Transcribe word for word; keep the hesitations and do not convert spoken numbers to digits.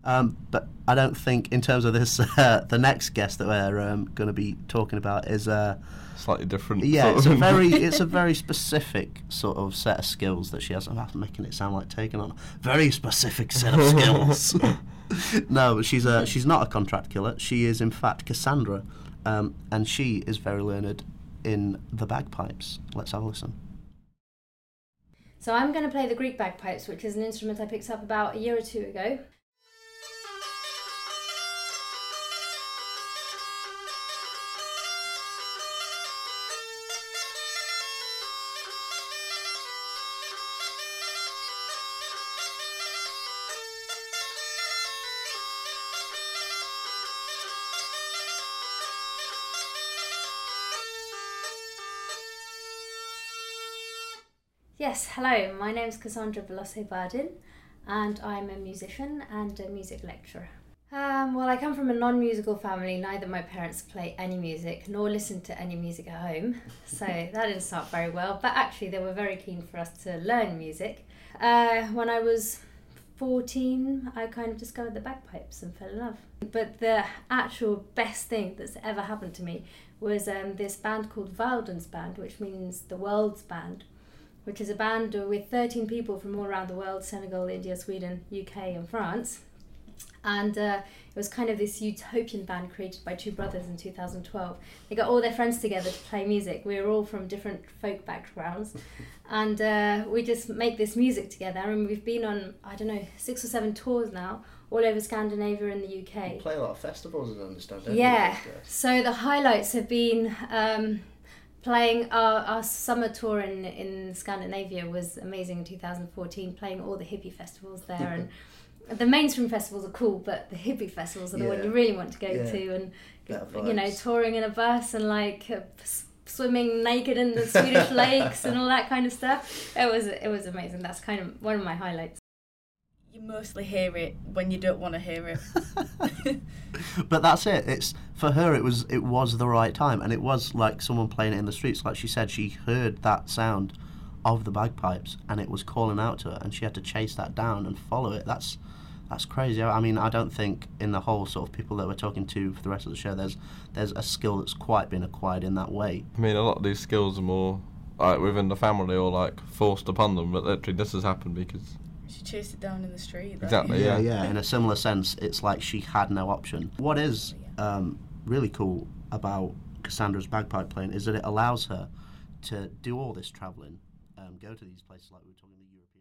Um, but I don't think, in terms of this, uh, the next guest that we're um, going to be talking about is uh, slightly different. Yeah, sort it's of. a very, it's a very specific sort of set of skills that she has. I'm making it sound like taking on a very specific set of skills. No, but she's a, she's not a contract killer. She is in fact Cassandra, um, and she is very learned in the bagpipes. Let's have a listen. So I'm going to play the Greek bagpipes, which is an instrument I picked up about a year or two ago. Yes, hello, my name's Cassandra Veloso-Bardin and I'm a musician and a music lecturer. Um, well, I come from a non-musical family. Neither my parents play any music nor listen to any music at home, so that didn't start very well, but actually they were very keen for us to learn music. Uh, when I was fourteen, I kind of discovered the bagpipes and fell in love. But the actual best thing that's ever happened to me was um, this band called Valdens Band, which means the world's band, which is a band with thirteen people from all around the world: Senegal, India, Sweden, U K and France. And uh, it was kind of this utopian band created by two brothers in two thousand twelve. They got all their friends together to play music. We were all from different folk backgrounds. And uh, we just make this music together. I mean, we've been on, I don't know, six or seven tours now, all over Scandinavia and the U K. You play a lot of festivals, as I understand, don't yeah. you? So the highlights have been... Um, Playing our, our summer tour in, in Scandinavia was amazing in two thousand fourteen, playing all the hippie festivals there. And the mainstream festivals are cool, but the hippie festivals are the yeah. one you really want to go yeah. to. And, Better you know, vibes. touring in a bus and like uh, swimming naked in the Swedish lakes and all that kind of stuff. It was, it was amazing. That's kind of one of my highlights. You mostly hear it when you don't want to hear it. But that's it. It's for her. It was it was the right time, and it was like someone playing it in the streets. Like she said, she heard that sound of the bagpipes, and it was calling out to her, and she had to chase that down and follow it. That's that's crazy. I mean, I don't think in the whole sort of people that we're talking to for the rest of the show, there's there's a skill that's quite been acquired in that way. I mean, a lot of these skills are more like within the family or like forced upon them, but literally this has happened because. She chased it down in the street. Exactly, Yeah, yeah. yeah. In a similar sense, it's like she had no option. What is um, really cool about Cassandra's bagpipe playing is that it allows her to do all this travelling, um, go to these places like we were talking, the European.